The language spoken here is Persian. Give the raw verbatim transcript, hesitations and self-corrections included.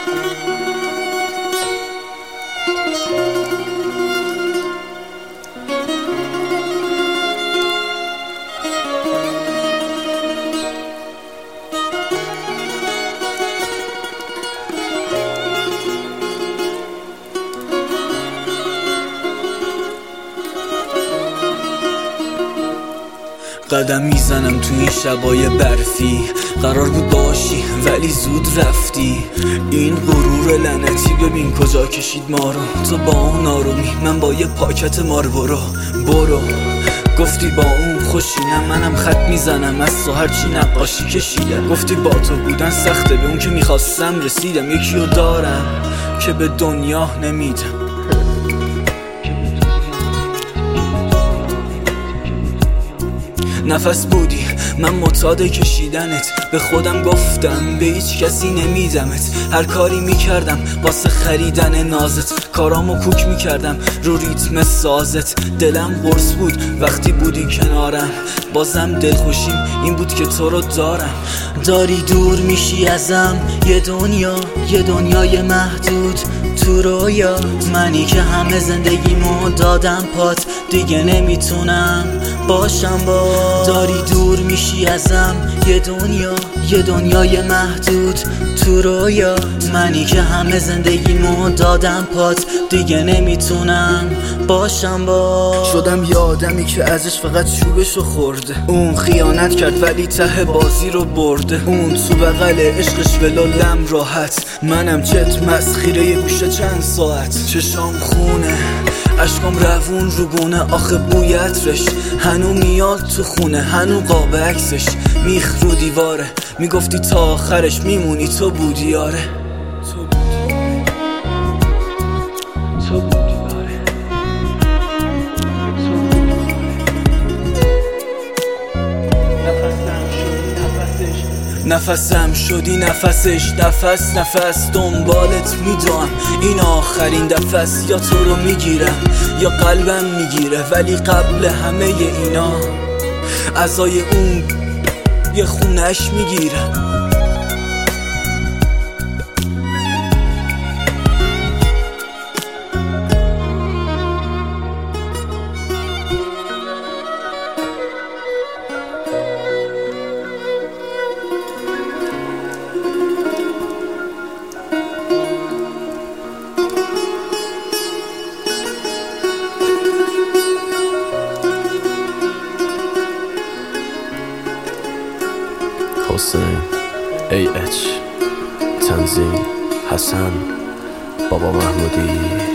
قدم میزنم تو این شبای برفی، قرار بود باشی ولی زود رفتی. این غرور لعنتی ببین کجا کشید ما رو. تو با اون آرومی، من با یه پاکت ماربورو. برو گفتی با اون خوشینم، منم خط میزنم از تو هرچی نقاشی کشیدم. گفتی با تو بودن سخته، به اون که میخواستم رسیدم. یکیو دارم که به دنیا نمیدم. نفس بودی من معتاد کشیدنت، به خودم گفتم به هیچ کسی نمیدمت. هر کاری میکردم واسه خریدن نازت، کارامو کوک میکردم رو ریتم سازت. دلم قرص بود وقتی بودی کنارم، بازم دلخوشیم این بود که تو رو دارم. داری دور میشی ازم، یه دنیا یه دنیای محدود تو رویا. منی که همه زندگیمو دادم پات، دیگه نمیتونم باشم با. داری دور میشی ازم، یه دنیا یه دنیای محدود تو رویا. منی که همه زندگیمو دادم پات، دیگه نمیتونم باشم با. شدم یه آدمی که ازش فقط چوبشو خورده. اون خیانت کرد ولی ته بازی رو برده. اون تو بغل عشقش ولالم راحت، منم چت مسخیره یه گوشه چند ساعت. چشام خونه اشکام روون رو بونه، آخه بوی عطرش هنو میاد تو خونه. هنو قاب عکسش میخ رو دیواره، میگفتی تا آخرش میمونی. تو بودی آره، تو بودی آره، نفسم شدی نفسش. نفس نفس دنبالت میدوام، این آخرین دفعه. یا تو رو میگیرم یا قلبم میگیره، ولی قبل همه اینا عزای اون یه خونش میگیرم. حسین ای اچ تنظیم حسن بابا محمودی.